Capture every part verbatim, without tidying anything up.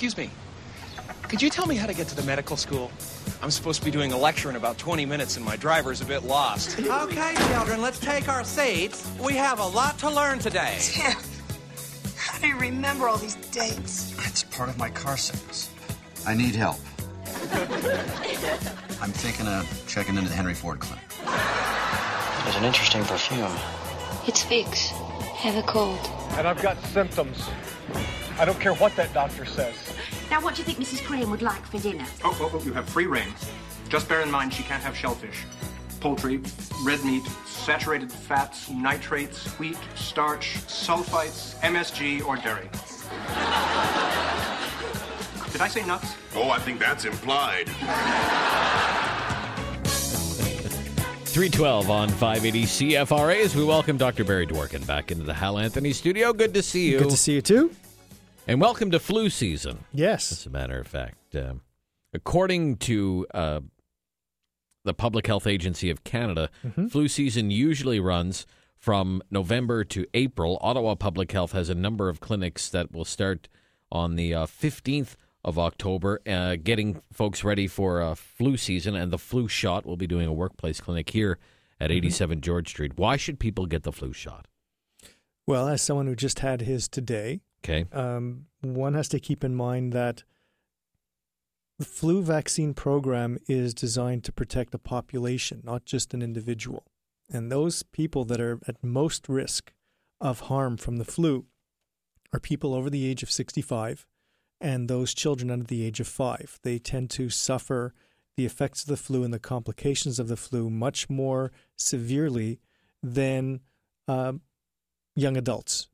Excuse me. Could you tell me how to get to the medical school? I'm supposed to be doing a lecture in about twenty minutes and my driver's a bit lost. Okay, children, let's take our seats. We have a lot to learn today. Tim, how do you remember all these dates? It's part of my car service. I need help. I'm thinking of checking into the Henry Ford Clinic. There's an interesting perfume. It's Vicks. Have a cold. And I've got symptoms. I don't care what that doctor says. Now, what do you think Missus Crane would like for dinner? Oh, oh, oh, you have free reign. Just bear in mind she can't have shellfish. Poultry, red meat, saturated fats, nitrates, wheat, starch, sulfites, M S G, or dairy. Did I say nuts? Oh, I think that's implied. three twelve on five eighty C F R A as we welcome Doctor Barry Dworkin back into the Hal Anthony studio. Good to see you. Good to see you, too. And welcome to flu season. Yes. As a matter of fact. Uh, according to uh, the Public Health Agency of Canada, mm-hmm. flu season usually runs from November to April. Ottawa Public Health has a number of clinics that will start on the uh, fifteenth of October, uh, getting folks ready for uh, flu season, and the flu shot. We'll be doing a workplace clinic here at eighty-seven mm-hmm. George Street. Why should people get the flu shot? Well, as someone who just had his today, okay, um, one has to keep in mind that the flu vaccine program is designed to protect a population, not just an individual. And those people that are at most risk of harm from the flu are people over the age of sixty-five and those children under the age of five. They tend to suffer the effects of the flu and the complications of the flu much more severely than uh, young adults.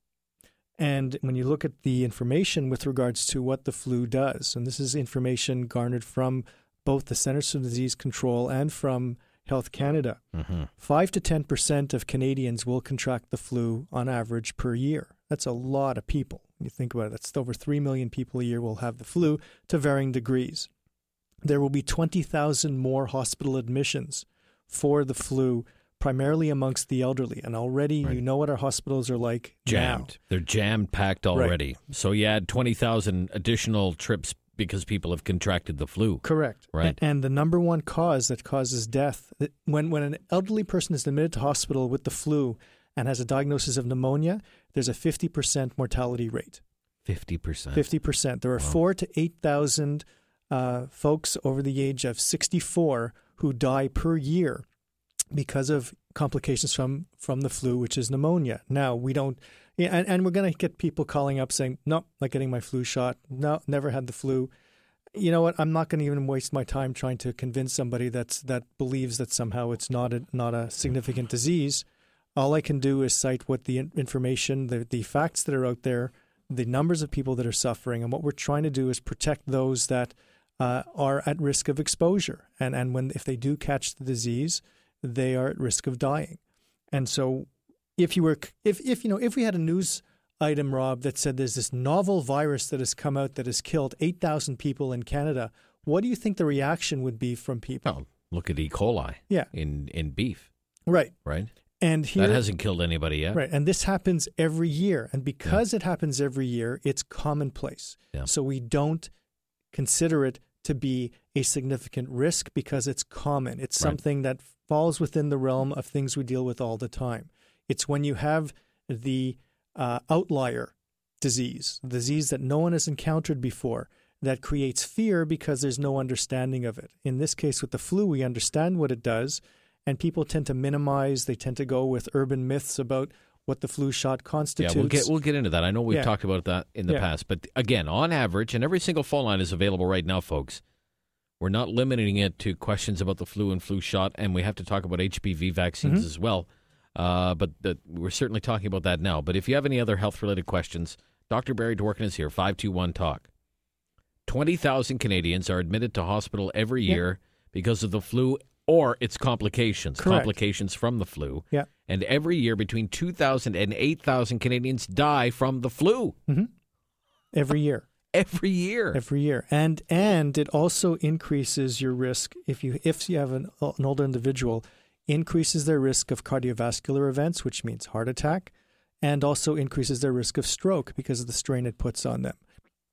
And when you look at the information with regards to what the flu does, and this is information garnered from both the Centers for Disease Control and from Health Canada, mm-hmm. five to ten percent of Canadians will contract the flu on average per year. That's a lot of people. When you think about it, that's over three million people a year will have the flu to varying degrees. There will be twenty thousand more hospital admissions for the flu, primarily amongst the elderly. And already, right. you know what our hospitals are like jammed. Now. They're jammed packed already. Right. So you add twenty thousand additional trips because people have contracted the flu. Correct. Right. And, and the number one cause that causes death, when, when an elderly person is admitted to hospital with the flu and has a diagnosis of pneumonia, there's a fifty percent mortality rate. fifty percent? fifty percent. There are wow. four to eight thousand uh, folks over the age of sixty-four who die per year because of complications from, from the flu, which is pneumonia. Now, we don't, yeah, and, and we're going to get people calling up saying, no, not getting my flu shot. No, never had the flu. You know what? I'm not going to even waste my time trying to convince somebody that's that believes that somehow it's not a, not a significant disease. All I can do is cite what the information, the, the facts that are out there, the numbers of people that are suffering, and what we're trying to do is protect those that uh, are at risk of exposure. And and when if they do catch the disease, they are at risk of dying. And so if you were if if you know if we had a news item, Rob, that said there's this novel virus that has come out that has killed eight thousand people in Canada, what do you think the reaction would be from people? Oh, look at E. coli yeah. in, in beef. Right. Right. And here, that hasn't killed anybody yet. Right. And this happens every year. And because yeah. it happens every year, it's commonplace. Yeah. So we don't consider it to be a significant risk because it's common. It's right. something that falls within the realm of things we deal with all the time. It's when you have the uh, outlier disease, disease that no one has encountered before, that creates fear because there's no understanding of it. In this case, with the flu, we understand what it does. And people tend to minimize, they tend to go with urban myths about what the flu shot constitutes. Yeah, we'll get, we'll get into that. I know we've yeah. talked about that in the yeah. past. But again, on average, and every single phone line is available right now, folks, we're not limiting it to questions about the flu and flu shot, and we have to talk about H P V vaccines mm-hmm. as well. Uh, but the, we're certainly talking about that now. But if you have any other health-related questions, Doctor Barry Dworkin is here, five two one talk. twenty thousand Canadians are admitted to hospital every year yeah. because of the flu or its complications, Correct. complications from the flu. Yeah. And every year between two thousand and eight thousand Canadians die from the flu. Mm-hmm. Every year. Every year. Every year. And and it also increases your risk if you if you have an, an older individual, increases their risk of cardiovascular events, which means heart attack, and also increases their risk of stroke because of the strain it puts on them.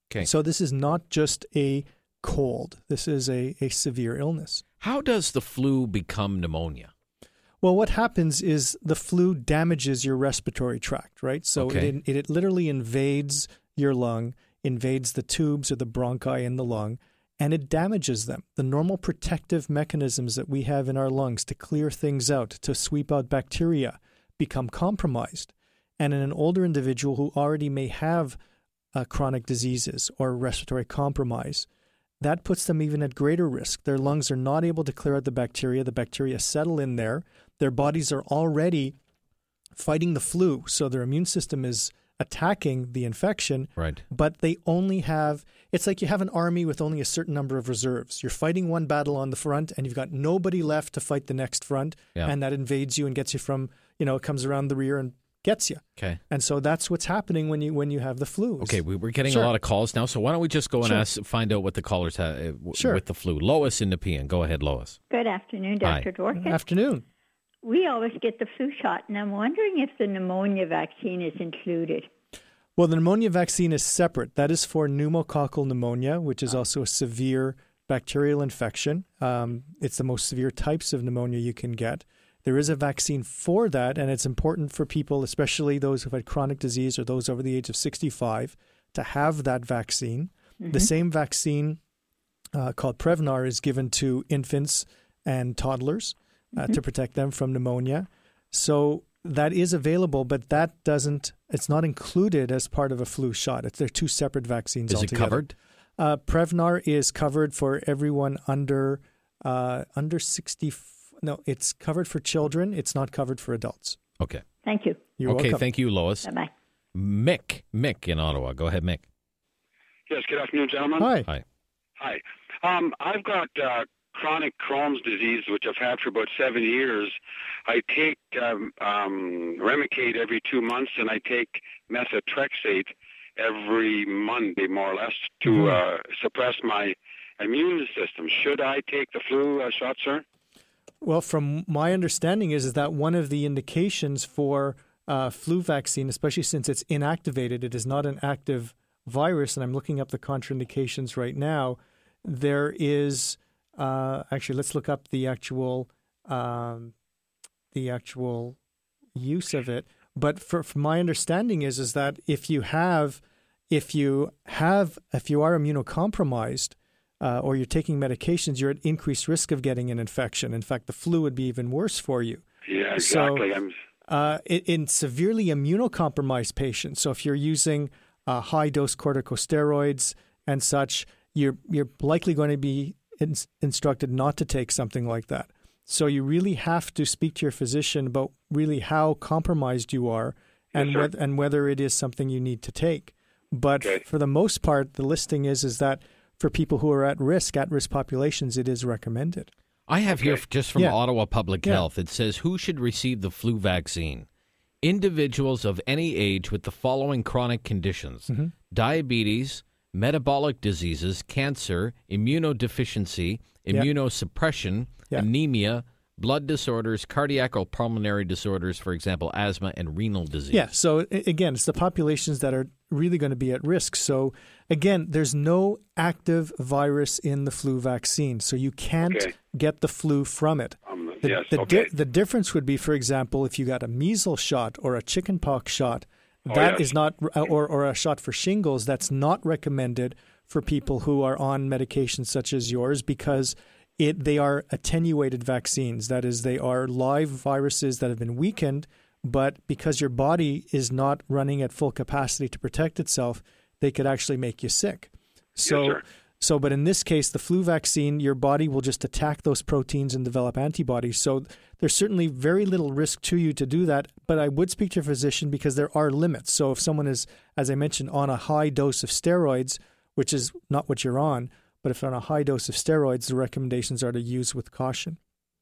Okay. So this is not just a cold. This is a, a severe illness. How does the flu become pneumonia? Well, what happens is the flu damages your respiratory tract, right? So Okay. it, it it literally invades your lung, invades the tubes or the bronchi in the lung, and it damages them. The normal protective mechanisms that we have in our lungs to clear things out, to sweep out bacteria, become compromised. And in an older individual who already may have uh, chronic diseases or respiratory compromise, that puts them even at greater risk. Their lungs are not able to clear out the bacteria. The bacteria settle in there. Their bodies are already fighting the flu, so their immune system is attacking the infection. Right. But they only have, it's like you have an army with only a certain number of reserves. You're fighting one battle on the front, and you've got nobody left to fight the next front, Yeah. and that invades you and gets you from, you know, it comes around the rear and gets you. Okay. And so that's what's happening when you when you have the flu. Okay, we, we're getting Sure. a lot of calls now, so why don't we just go and Sure. ask, find out what the callers have uh, w- Sure. with the flu. Lois in Nepean. Go ahead, Lois. Good afternoon, Hi. Doctor Dworkin. Good afternoon. We always get the flu shot, and I'm wondering if the pneumonia vaccine is included. Well, the pneumonia vaccine is separate. That is for pneumococcal pneumonia, which is also a severe bacterial infection. Um, it's the most severe types of pneumonia you can get. There is a vaccine for that, and it's important for people, especially those who've had chronic disease or those over the age of sixty-five, to have that vaccine. Mm-hmm. The same vaccine uh, called Prevnar is given to infants and toddlers uh, Mm-hmm. to protect them from pneumonia. So that is available, but that doesn't, it's not included as part of a flu shot. It's, they're two separate vaccines Is it altogether. covered? Uh, Prevnar is covered for everyone under uh, under sixty. No, it's covered for children. It's not covered for adults. Okay. Thank you. You're okay, welcome. thank you, Lois. Bye-bye. Mick. Mick in Ottawa. Go ahead, Mick. Yes, good afternoon, gentlemen. Hi. Hi. Hi. Um, I've got uh, chronic Crohn's disease, which I've had for about seven years. I take um, um, Remicade every two months, and I take methotrexate every Monday, more or less, to Mm-hmm. uh, suppress my immune system. Should I take the flu uh, shot, sir? Well, from my understanding is, is that one of the indications for uh, flu vaccine, especially since it's inactivated, it is not an active virus, and I'm looking up the contraindications right now. There is uh, actually, let's look up the actual um, the actual use of it. But for, from my understanding is is that if you have if you have if you are immunocompromised, Uh, or you're taking medications, you're at increased risk of getting an infection. In fact, the flu would be even worse for you. Yeah, exactly. So, I'm... uh, in, in severely immunocompromised patients, so if you're using uh, high-dose corticosteroids and such, you're you're likely going to be in- instructed not to take something like that. So you really have to speak to your physician about really how compromised you are and, Yes, whether, and whether it is something you need to take. But Okay. for the most part, the listing is is that for people who are at risk, at-risk populations, it is recommended. I have here f- just from Yeah. Ottawa Public Yeah. Health. It says, who should receive the flu vaccine? Individuals of any age with the following chronic conditions: Mhm. diabetes, metabolic diseases, cancer, immunodeficiency, Yeah. immunosuppression, Yeah. anemia, blood disorders, cardiac or pulmonary disorders, for example, asthma and renal disease. Yeah. So a- again, it's the populations that are really going to be at risk. So again, there's no active virus in the flu vaccine, so you can't Okay. get the flu from it. Um, The, yes, the, okay. di- the difference would be, for example, if you got a measles shot or a chickenpox shot, Oh, that yes. is not, or, or a shot for shingles, that's not recommended for people who are on medications such as yours because it they are attenuated vaccines. That is, they are live viruses that have been weakened, but because your body is not running at full capacity to protect itself, they could actually make you sick. So, Yes, sir. so, but in this case, the flu vaccine, your body will just attack those proteins and develop antibodies. So there's certainly very little risk to you to do that. But I would speak to your physician because there are limits. So if someone is, as I mentioned, on a high dose of steroids, which is not what you're on, but if they're on a high dose of steroids, the recommendations are to use with caution.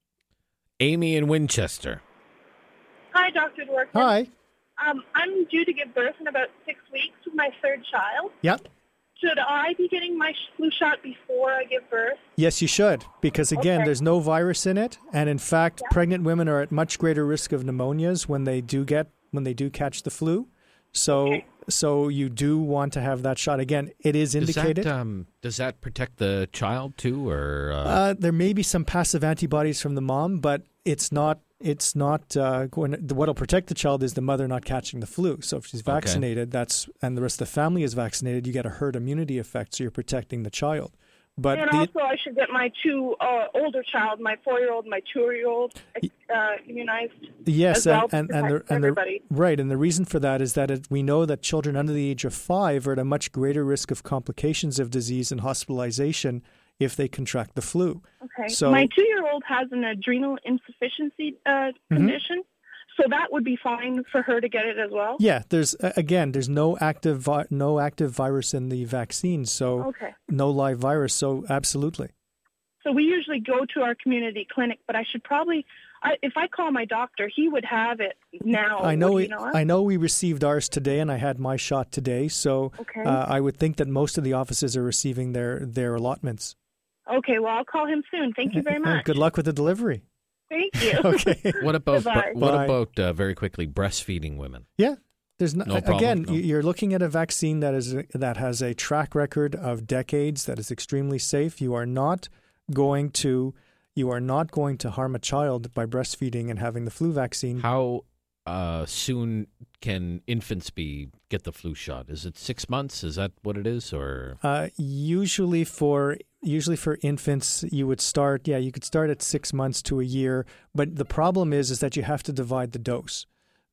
Amy in Winchester. Hi, Doctor Dworkin. Hi. Um, I'm due to give birth in about six weeks with my third child. Yep. Should I be getting my flu shot before I give birth? Yes, you should, because again, Okay. there's no virus in it, and in fact, pregnant women are at much greater risk of pneumonias when they do get when they do catch the flu. So, So you do want to have that shot. Again, it is indicated. Does that, um, does that protect the child too, or uh... Uh, there may be some passive antibodies from the mom, but it's not. It's not uh, going. What'll protect the child is the mother not catching the flu. So if she's vaccinated, okay. that's and the rest of the family is vaccinated, you get a herd immunity effect. So you're protecting the child. But and the, also, I should get my two uh, older child, my four-year-old, my two-year-old, uh, immunized. Yes, as well and, and, and, the, and the right, and the reason for that is that it, we know that children under the age of five are at a much greater risk of complications of disease and hospitalization if they contract the flu. Okay. So my two-year-old has an adrenal insufficiency uh, condition. Mm-hmm. So that would be fine for her to get it as well? Yeah, there's again, there's no active vi- no active virus in the vaccine, so okay. no live virus, so absolutely. So we usually go to our community clinic, but I should probably, I, if I call my doctor, he would have it now. I know, we, know I know we received ours today, and I had my shot today, so okay. uh, I would think that most of the offices are receiving their, their allotments. Okay, well, I'll call him soon. Thank you very much. Good luck with the delivery. Thank you. Okay. What about Goodbye. what Bye. about uh, very quickly breastfeeding women? Yeah, there's no, no problem, again. no. You're looking at a vaccine that is that has a track record of decades, that is extremely safe. You are not going to you are not going to harm a child by breastfeeding and having the flu vaccine. How uh, soon can infants be get the flu shot? Is it six months? Is that what it is, or uh, usually for Usually for infants, you would start, yeah, you could start at six months to a year. But the problem is, is that you have to divide the dose.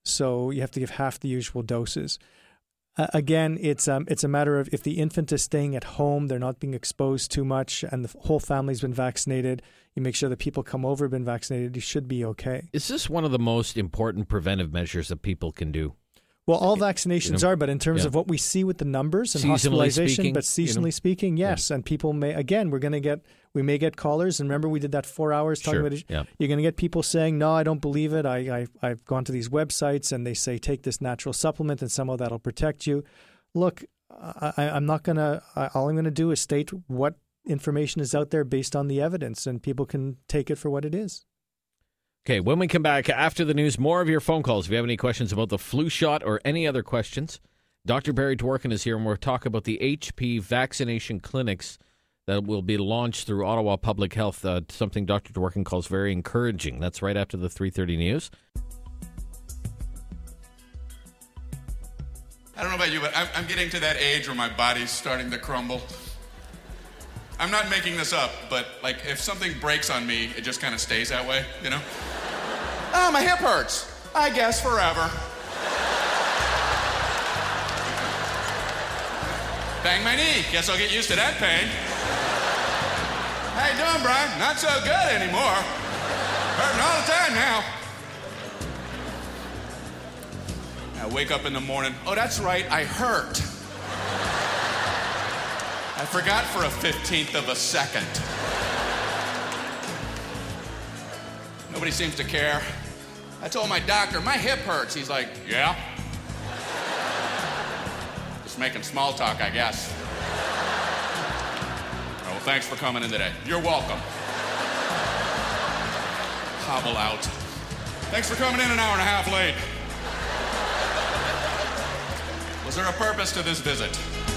So you have to give half the usual doses. Uh, again, it's um, it's a matter of if the infant is staying at home, they're not being exposed too much, and the whole family's been vaccinated. You make sure that people come over have been vaccinated. You should be okay. Is this one of the most important preventive measures that people can do? Well, all vaccinations you know, are, but in terms yeah. of what we see with the numbers and seasonally hospitalization, speaking, but seasonally you know, speaking, yes. Yeah. And people may, again, we're going to get, we may get callers. And remember, we did that four hours talking sure. about it. Yeah. You're going to get people saying, no, I don't believe it. I, I, I've gone to these websites and they say, take this natural supplement and somehow that'll protect you. Look, I, I'm not going to, all I'm going to do is state what information is out there based on the evidence, and people can take it for what it is. Okay, when we come back after the news, more of your phone calls. If you have any questions about the flu shot or any other questions, Doctor Barry Dworkin is here, and we'll talk about the H P V vaccination clinics that will be launched through Ottawa Public Health, uh, something Doctor Dworkin calls very encouraging. That's right after the three thirty news. I don't know about you, but I'm, I'm getting to that age where my body's starting to crumble. I'm not making this up, but like if something breaks on me, it just kind of stays that way, you know? Ah, oh, my hip hurts. I guess forever. Bang my knee. Guess I'll get used to that pain. How you doing, Brian? Not so good anymore. Hurting all the time now. I wake up in the morning. Oh, that's right, I hurt. I forgot for a fifteenth of a second. Nobody seems to care. I told my doctor, my hip hurts. He's like, yeah? Just making small talk, I guess. Oh, well, thanks for coming in today. You're welcome. Hobble out. Thanks for coming in an hour and a half late. Was there a purpose to this visit?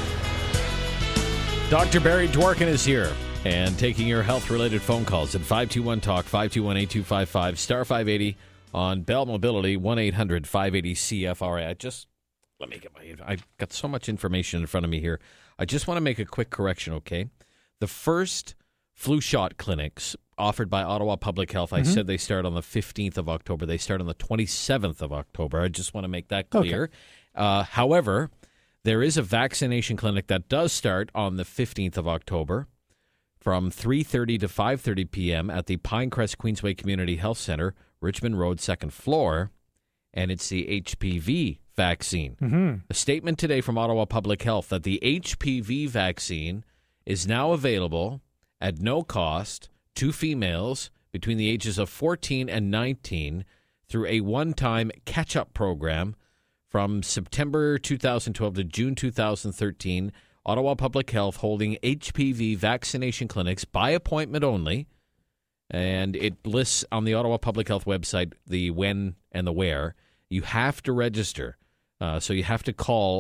Doctor Barry Dworkin is here and taking your health-related phone calls at five two one talk, five two one, eight two five five, star five eighty on Bell Mobility, one eight hundred, five eighty, C F R A. I just, let me get my, I've got so much information in front of me here. I just want to make a quick correction, okay? The first flu shot clinics offered by Ottawa Public Health, I mm-hmm. said they start on the fifteenth of October. They start on the twenty-seventh of October. I just want to make that clear. Okay. Uh, however, there is a vaccination clinic that does start on the fifteenth of October from three thirty to five thirty p.m. at the Pinecrest Queensway Community Health Center, Richmond Road, second floor, and it's the H P V vaccine. Mm-hmm. A statement today from Ottawa Public Health that the H P V vaccine is now available at no cost to females between the ages of fourteen and nineteen through a one-time catch-up program from September two thousand twelve to June two thousand thirteen. Ottawa Public Health holding H P V vaccination clinics by appointment only, and it lists on the Ottawa Public Health website the when and the where. You have to register, uh, so you have to call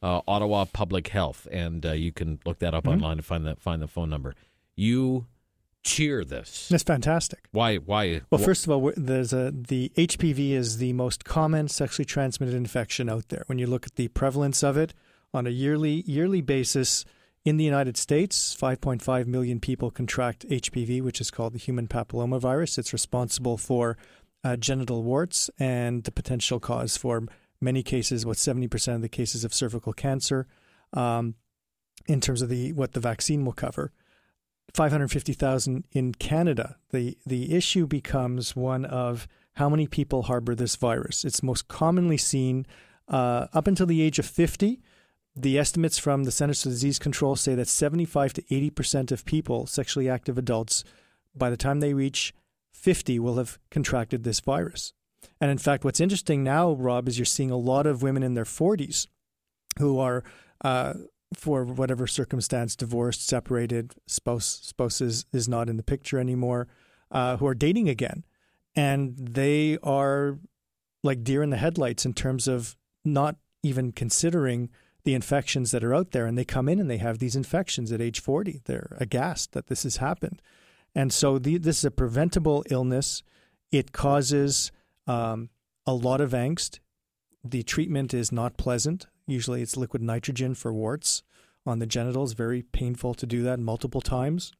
uh, Ottawa Public Health, and uh, you can look that up mm-hmm. online and find that find the phone number. You cheer this. That's fantastic. Why? Why? Well, first of all, there's a the H P V is the most common sexually transmitted infection out there. When you look at the prevalence of it on a yearly yearly basis in the United States, five point five million people contract H P V, which is called the human papillomavirus. It's responsible for uh, genital warts and the potential cause for many cases, what seventy percent of the cases of cervical cancer, um, in terms of the what the vaccine will cover. five hundred fifty thousand in Canada. The the issue becomes one of how many people harbor this virus. It's most commonly seen uh, up until the age of fifty. The estimates from the Centers for Disease Control say that seventy-five to eighty percent of people, sexually active adults, by the time they reach fifty will have contracted this virus. And in fact, what's interesting now, Rob, is you're seeing a lot of women in their forties who are uh, for whatever circumstance, divorced, separated, spouse spouse is, is not in the picture anymore, uh, who are dating again. And they are like deer in the headlights in terms of not even considering the infections that are out there. And they come in and they have these infections at age forty. They're aghast that this has happened. And so the, this is a preventable illness. It causes um, a lot of angst. The treatment is not pleasant. Usually it's liquid nitrogen for warts on the genitals. Very painful to do that multiple times.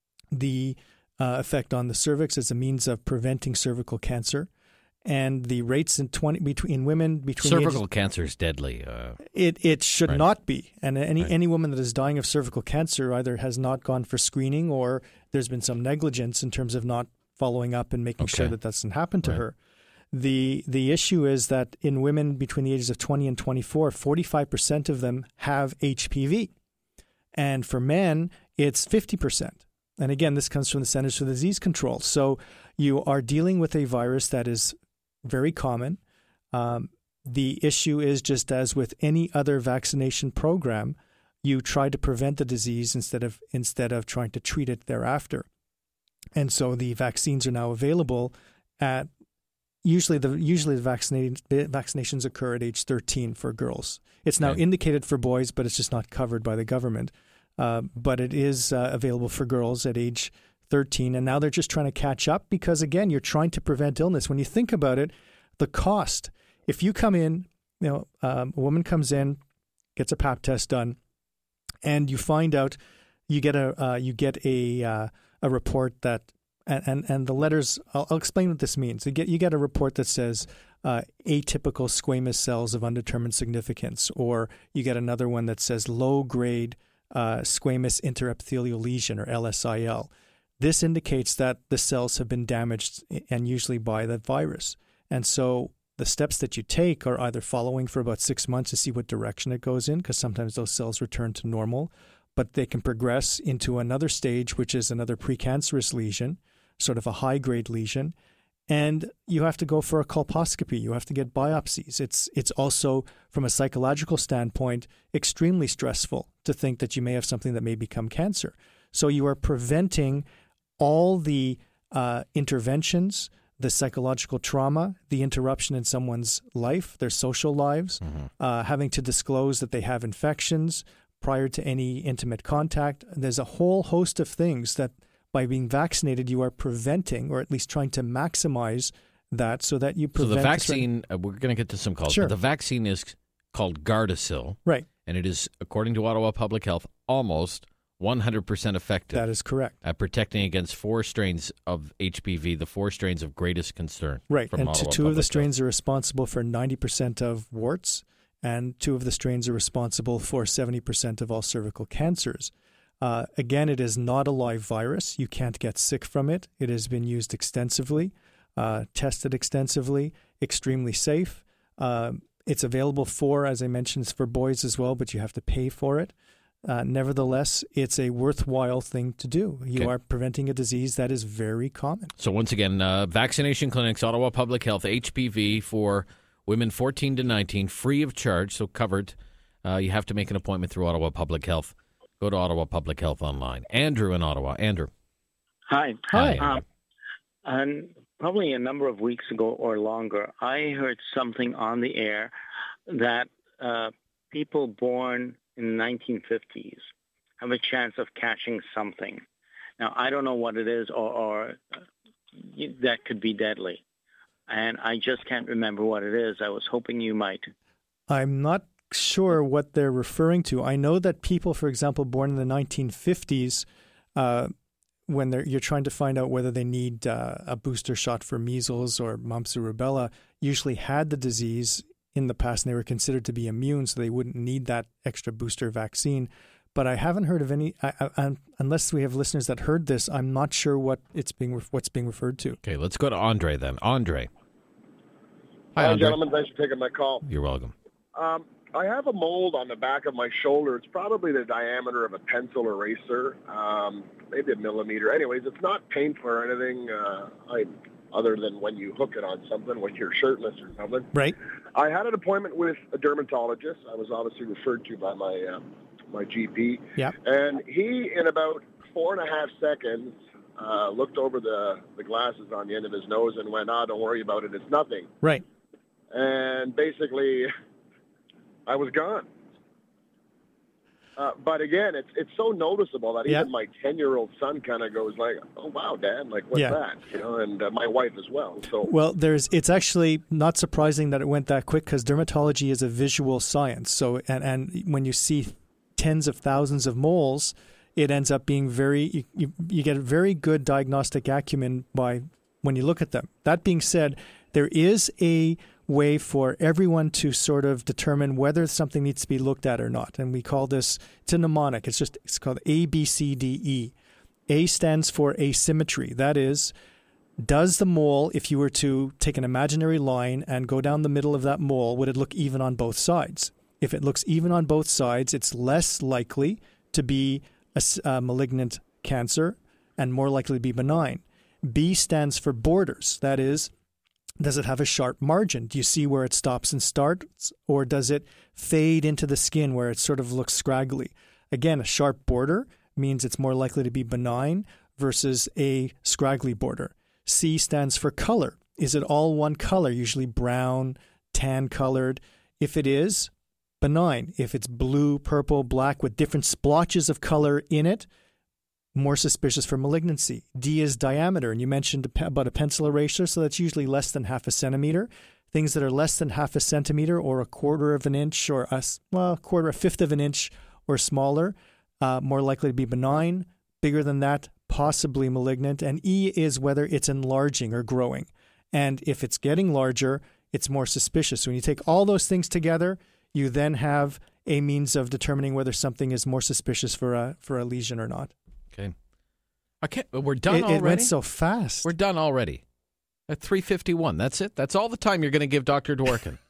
The uh, effect on the cervix is a means of preventing cervical cancer. And the rates in twenty between in women between cervical ages, cancer is deadly. Uh, it it should right. not be. And any right. any woman that is dying of cervical cancer either has not gone for screening or there's been some negligence in terms of not following up and making okay. sure that doesn't happen to right. her. The the issue is that in women between the ages of twenty and twenty-four, forty-five percent of them have H P V. And for men, it's fifty percent. And again, this comes from the Centers for Disease Control. So you are dealing with a virus that is very common. Um, the issue is, just as with any other vaccination program, you try to prevent the disease instead of instead of trying to treat it thereafter. And so the vaccines are now available at usually the usually the, vaccinating, the vaccinations occur at age thirteen for girls. It's now okay. indicated for boys, but it's just not covered by the government. Uh, but it is uh, available for girls at age thirteen, and now they're just trying to catch up because, again, you're trying to prevent illness. When you think about it, the cost, if you come in, you know, um, a woman comes in, gets a pap test done, and you find out, you get a uh, you get a uh, a report that, and and, and the letters, I'll, I'll explain what this means. You get you get a report that says uh, atypical squamous cells of undetermined significance, or you get another one that says low grade uh, squamous interepithelial lesion, or L S I L. This indicates that the cells have been damaged, and usually by the virus. And so the steps that you take are either following for about six months to see what direction it goes in, because sometimes those cells return to normal, but they can progress into another stage, which is another precancerous lesion, sort of a high-grade lesion. And you have to go for a colposcopy. You have to get biopsies. It's it's also, from a psychological standpoint, extremely stressful to think that you may have something that may become cancer. So you are preventing all the uh, interventions, the psychological trauma, the interruption in someone's life, their social lives, mm-hmm. uh, having to disclose that they have infections prior to any intimate contact. There's a whole host of things that by being vaccinated, you are preventing, or at least trying to maximize that so that you prevent. So the vaccine, uh, we're going to get to some calls, sure. but the vaccine is called Gardasil. Right. And it is, according to Ottawa Public Health, almost one hundred percent effective. That is correct. At protecting against four strains of H P V, the four strains of greatest concern. Right. From and Ottawa two, two Public of the strains Health. are responsible for ninety percent of warts, and two of the strains are responsible for seventy percent of all cervical cancers. Uh, again, it is not a live virus. You can't get sick from it. It has been used extensively, uh, tested extensively, extremely safe. Uh, it's available for, as I mentioned, it's for boys as well, but you have to pay for it. Uh, nevertheless, it's a worthwhile thing to do. You okay. are preventing a disease that is very common. So once again, uh, vaccination clinics, Ottawa Public Health, H P V for women fourteen to nineteen, free of charge, so covered. Uh, you have to make an appointment through Ottawa Public Health. Go to Ottawa Public Health online. Andrew in Ottawa. Andrew. Hi. Hi. Um, and probably a number of weeks ago or longer, I heard something on the air that uh, people born in the nineteen fifties have a chance of catching something. Now, I don't know what it is or, or that could be deadly. And I just can't remember what it is. I was hoping you might. I'm not sure what they're referring to. I know that people, for example, born in the nineteen fifties, uh, when they're, you're trying to find out whether they need uh, a booster shot for measles or mumps or rubella, usually had the disease in the past and they were considered to be immune, so they wouldn't need that extra booster vaccine. But I haven't heard of any, I, I, unless we have listeners that heard this, I'm not sure what it's being what's being referred to. Okay, let's go to Andre then. Andre. Hi, Hi Andre. gentlemen. Thanks for taking my call. You're welcome. Um, I have a mold on the back of my shoulder. It's probably the diameter of a pencil eraser, um, maybe a millimeter. Anyways, it's not painful or anything uh, I, other than when you hook it on something, when you're shirtless or something. Right. I had an appointment with a dermatologist. I was obviously referred to by my um, my G P. Yeah. And he, in about four and a half seconds, uh, looked over the, the glasses on the end of his nose and went, ah, don't worry about it. It's nothing. Right. And basically, I was gone. Uh, but again, it's it's so noticeable that yeah. even my ten-year-old son kind of goes like, "Oh wow, Dad! Like what's yeah. that?" You know, and uh, my wife as well. So well, there's it's actually not surprising that it went that quick because dermatology is a visual science. So and and when you see tens of thousands of moles, it ends up being very you, you, you get a very good diagnostic acumen by when you look at them. That being said, there is a way for everyone to sort of determine whether something needs to be looked at or not. And we call this, it's a mnemonic. It's just, it's called A, B, C, D, E. A stands for asymmetry. That is, does the mole, if you were to take an imaginary line and go down the middle of that mole, would it look even on both sides? If it looks even on both sides, it's less likely to be a, a malignant cancer and more likely to be benign. B stands for borders. That is, does it have a sharp margin? Do you see where it stops and starts? Or does it fade into the skin where it sort of looks scraggly? Again, a sharp border means it's more likely to be benign versus a scraggly border. C stands for color. Is it all one color, usually brown, tan colored? If it is, benign. If it's blue, purple, black with different splotches of color in it, more suspicious for malignancy. D is diameter, and you mentioned about a pencil eraser, so that's usually less than half a centimeter. Things that are less than half a centimeter or a quarter of an inch or a, well, a quarter, a fifth of an inch or smaller, uh, more likely to be benign. Bigger than that, possibly malignant. And E is whether it's enlarging or growing. And if it's getting larger, it's more suspicious. When you take all those things together, you then have a means of determining whether something is more suspicious for a for a lesion or not. Okay. Okay, we're done it, already? It went so fast. We're done already. At three fifty-one. That's it? That's all the time you're going to give Doctor Dworkin?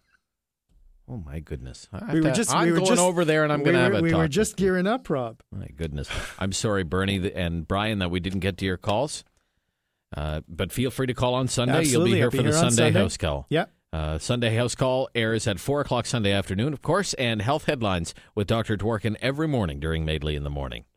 Oh, my goodness. I we were to, just, I'm we were going just, over there and I'm we going to were, have a We talk were just gearing up, Rob. My goodness. I'm sorry, Bernie and Brian, that we didn't get to your calls. Uh, but feel free to call on Sunday. Absolutely. You'll be here I'll for be the here on Sunday, Sunday. House Call. Yeah. Uh, Sunday House Call airs at four o'clock Sunday afternoon, of course, and Health Headlines with Doctor Dworkin every morning during Madeley in the Morning.